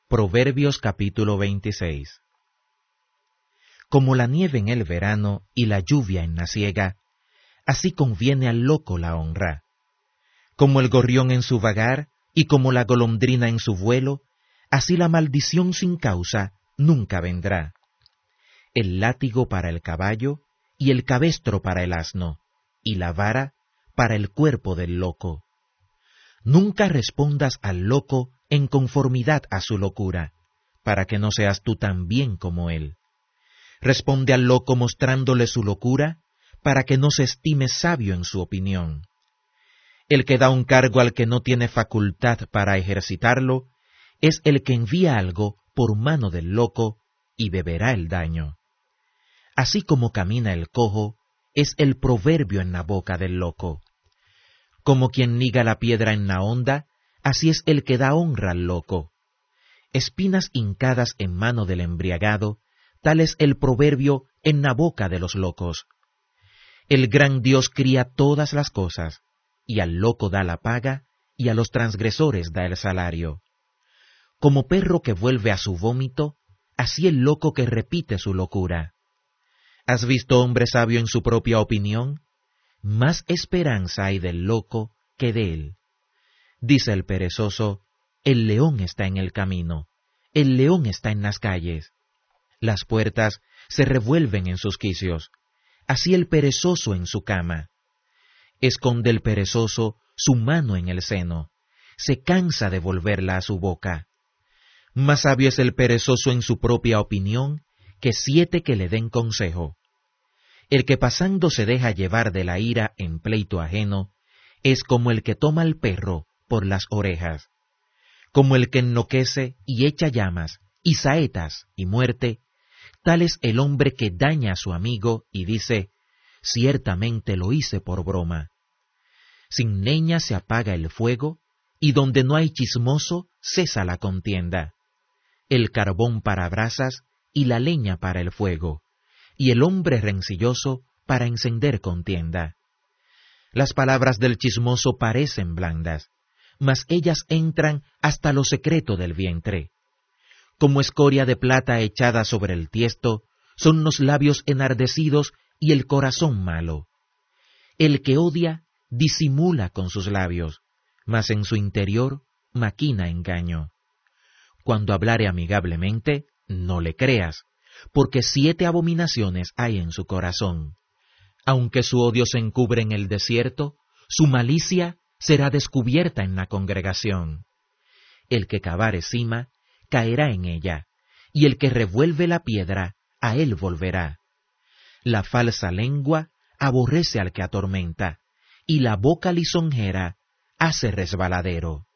Proverbios capítulo 26. Como la nieve en el verano y la lluvia en la siega, así conviene al loco la honra. Como el gorrión en su vagar y como la golondrina en su vuelo, así la maldición sin causa nunca vendrá. El látigo para el caballo y el cabestro para el asno, y la vara para el cuerpo del loco. Nunca respondas al loco en conformidad a su locura, para que no seas tú también como él. Responde al loco mostrándole su locura, para que no se estime sabio en su opinión. El que da un cargo al que no tiene facultad para ejercitarlo, es el que envía algo por mano del loco, y beberá el daño. Así como camina el cojo, es el proverbio en la boca del loco. Como quien niga la piedra en la honda, así es el que da honra al loco. Espinas hincadas en mano del embriagado, tal es el proverbio en la boca de los locos. El gran Dios cría todas las cosas, y al loco da la paga, y a los transgresores da el salario. Como perro que vuelve a su vómito, así el loco que repite su locura. ¿Has visto hombre sabio en su propia opinión? Más esperanza hay del loco que de él. Dice el perezoso, el león está en el camino, el león está en las calles. Las puertas se revuelven en sus quicios, así el perezoso en su cama. Esconde el perezoso su mano en el seno, se cansa de volverla a su boca. Más sabio es el perezoso en su propia opinión que 7 que le den consejo. El que pasando se deja llevar de la ira en pleito ajeno, es como el que toma al perro por las orejas. Como el que enloquece y echa llamas, y saetas y muerte, tal es el hombre que daña a su amigo y dice, ciertamente lo hice por broma. Sin leña se apaga el fuego, y donde no hay chismoso cesa la contienda. El carbón para brasas y la leña para el fuego, y el hombre rencilloso para encender contienda. Las palabras del chismoso parecen blandas, mas ellas entran hasta lo secreto del vientre. Como escoria de plata echada sobre el tiesto, son los labios enardecidos y el corazón malo. El que odia disimula con sus labios, mas en su interior maquina engaño. Cuando hablare amigablemente, no le creas, porque 7 abominaciones hay en su corazón. Aunque su odio se encubre en el desierto, su malicia será descubierta en la congregación. El que cavare sima, caerá en ella, y el que revuelve la piedra, a él volverá. La falsa lengua aborrece al que atormenta, y la boca lisonjera hace resbaladero.